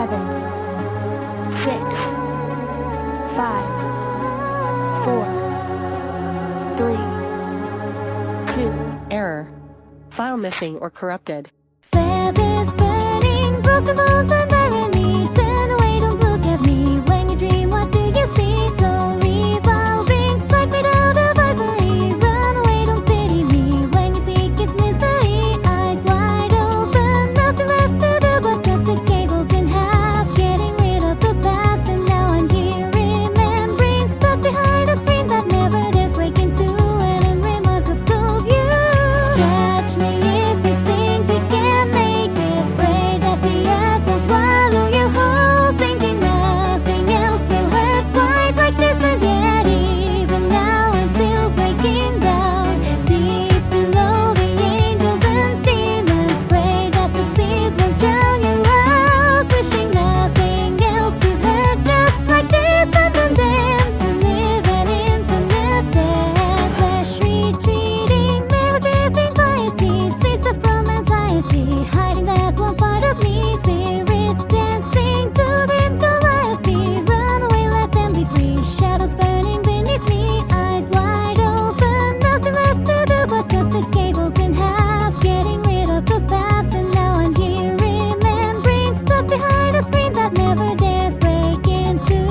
7, 6, 5, 4, 3, 2, error. File missing or corrupted. Feathers burning, broken bones and irony. Turn away, don't look at me. When you dream, what do you see? So revolving, slide made out of ivory. Run away, don't pity me. When you speak, it's misery. Eyes wide open, nothing left to do but cut the cables in half. Getting rid of the past, and now I'm here remembering. Stuck behind a screen that never dares break into an unremarkable view. Catch me if you think we can make it. Pray that the earth won't swallow you whole. Thinking nothing else will hurt quite like this. And yet even now I'm still breaking down. Deep below the angels and demons. Pray that the seas won't drown you out. Wishing nothing else could hurt just like this. I'm condemned to live an infinite death. Flesh retreating, never dripping piety. Cease up from anxiety, hiding that one part of me. Spirits dancing to brim calliope. Run away, let them be free. Shadows burning beneath me. Eyes wide open, nothing left to do but cut the cables in half. Getting rid of the past, and now I'm here remembering. Stuck behind a screen that never dares break into.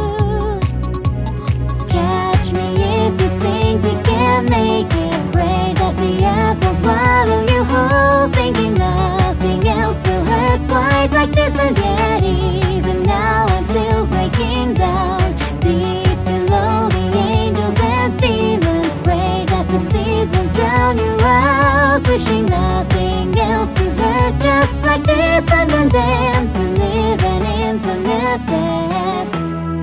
Catch me if you think we can make it. Pray that the earth won't swallow you whole. Thinking nothing else will hurt quite like this. And yet even now I'm still breaking down. Deep below the angels and demons. Pray that the seas won't drown you out. Wishing nothing else could hurt just like this. I'm condemned to live an infinite death.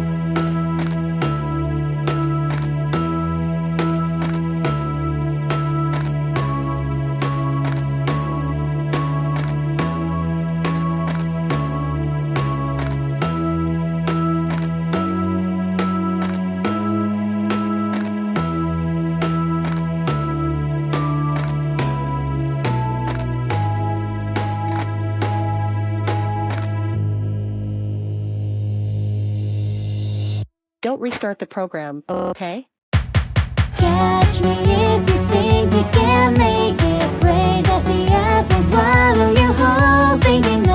Don't restart the program, okay? Catch me if you think we can make it. Pray that the earth won't swallow you whole. Thinking